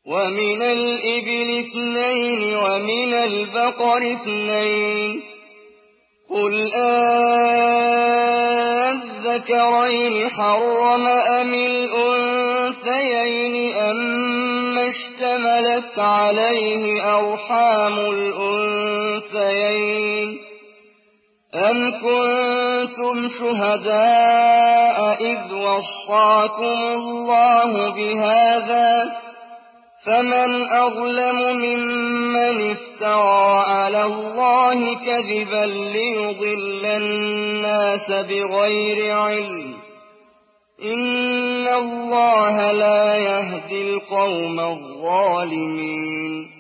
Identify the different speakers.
Speaker 1: ومن الإبل 2 ومن البقر 2 قل أذكرين حرم أم الأنثيين أما اشتملت عليه أرحام الأنثيين أم كنتم شهداء إذ وصاكم الله بهذا فمن أظلم ممن افترى على الله كذبا ليضل الناس بغير علم إن الله لا يهدي القوم الظالمين